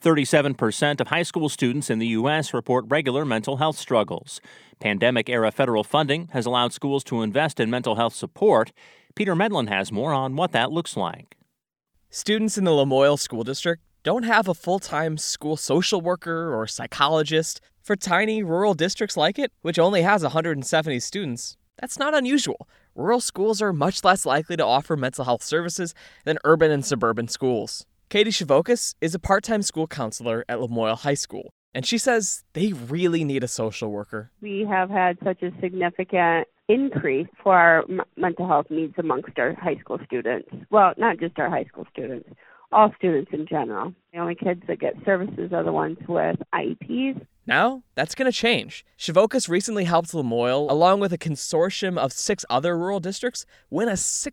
37% of high school students in the U.S. report regular mental health struggles. Pandemic-era federal funding has allowed schools to invest in mental health support. Peter Medlin has more on what that looks like. Students in the Lamoille School District don't have a full-time school social worker or psychologist. For tiny rural districts like it, which only has 170 students, that's not unusual. Rural schools are much less likely to offer mental health services than urban and suburban schools. Katie Shavokas is a part-time school counselor at Lamoille High School, and she says they really need a social worker. We have had such a significant increase for our mental health needs amongst our high school students. Well, not just our high school students, all students in general. The only kids that get services are the ones with IEPs. Now, that's going to change. Shavokas recently helped Lamoille, along with a consortium of 6 other rural districts, win a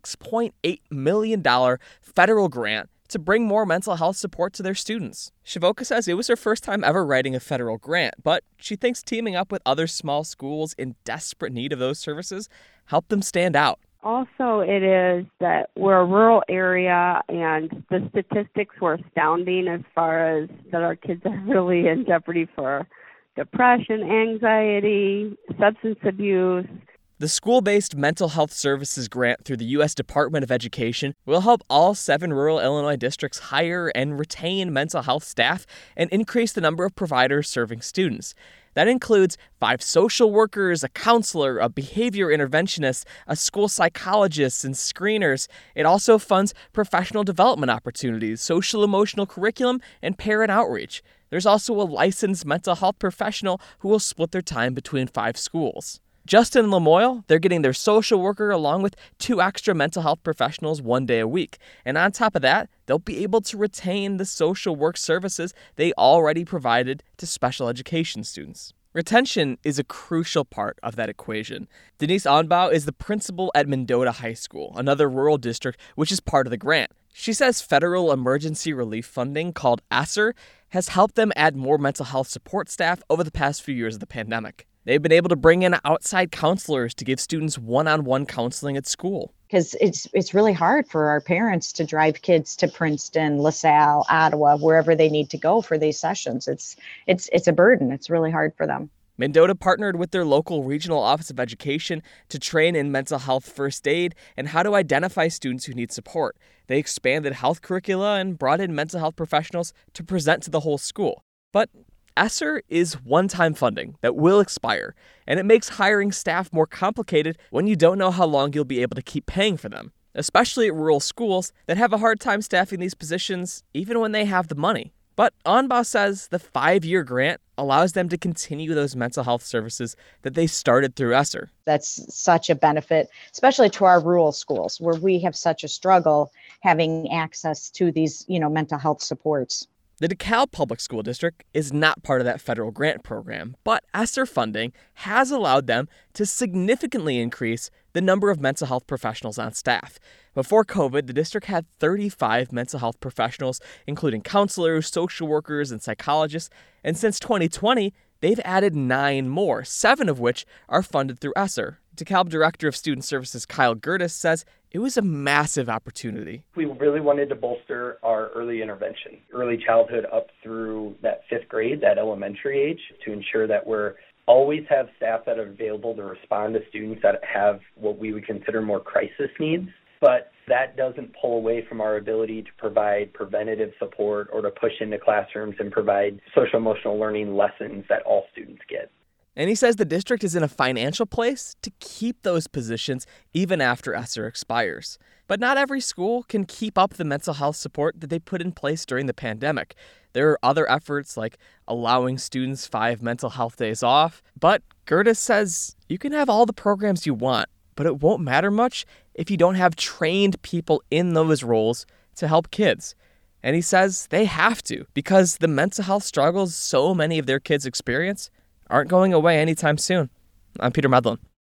$6.8 million federal grant to bring more mental health support to their students. Shavoka says it was her first time ever writing a federal grant, but she thinks teaming up with other small schools in desperate need of those services helped them stand out. Also, it is that we're a rural area, and the statistics were astounding as far as that our kids are really in jeopardy for depression, anxiety, substance abuse. The school-based mental health services grant through the U.S. Department of Education will help all 7 rural Illinois districts hire and retain mental health staff and increase the number of providers serving students. That includes 5 social workers, a counselor, a behavior interventionist, a school psychologist, and screeners. It also funds professional development opportunities, social-emotional curriculum, and parent outreach. There's also a licensed mental health professional who will split their time between 5 schools. Just in Lamoille, they're getting their social worker along with 2 extra mental health professionals 1 day a week. And on top of that, they'll be able to retain the social work services they already provided to special education students. Retention is a crucial part of that equation. Denise Onbaugh is the principal at Mendota High School, another rural district which is part of the grant. She says federal emergency relief funding called ESSER has helped them add more mental health support staff over the past few years of the pandemic. They've been able to bring in outside counselors to give students one-on-one counseling at school. Because it's really hard for our parents to drive kids to Princeton, LaSalle, Ottawa, wherever they need to go for these sessions. It's a burden. It's really hard for them. Mendota partnered with their local regional office of education to train in mental health first aid and how to identify students who need support. They expanded health curricula and brought in mental health professionals to present to the whole school. But ESSER is one-time funding that will expire, and it makes hiring staff more complicated when you don't know how long you'll be able to keep paying for them, especially at rural schools that have a hard time staffing these positions even when they have the money. But Onbaugh says the 5-year grant allows them to continue those mental health services that they started through ESSER. That's such a benefit, especially to our rural schools where we have such a struggle having access to these, mental health supports. The DeKalb Public School District is not part of that federal grant program, but ESSER funding has allowed them to significantly increase the number of mental health professionals on staff. Before COVID, the district had 35 mental health professionals, including counselors, social workers, and psychologists, and since 2020, they've added 9 more, 7 of which are funded through ESSER. DeKalb Director of Student Services Kyle Gertis says it was a massive opportunity. We really wanted to bolster our early intervention, early childhood up through that 5th grade, that elementary age, to ensure that we're always have staff that are available to respond to students that have what we would consider more crisis needs. But that doesn't pull away from our ability to provide preventative support or to push into classrooms and provide social emotional learning lessons that all students get. And he says the district is in a financial place to keep those positions even after ESSER expires. But not every school can keep up the mental health support that they put in place during the pandemic. There are other efforts like allowing students 5 mental health days off. But Gertis says you can have all the programs you want, but it won't matter much if you don't have trained people in those roles to help kids. And he says they have to, because the mental health struggles so many of their kids experience aren't going away anytime soon. I'm Peter Medlin.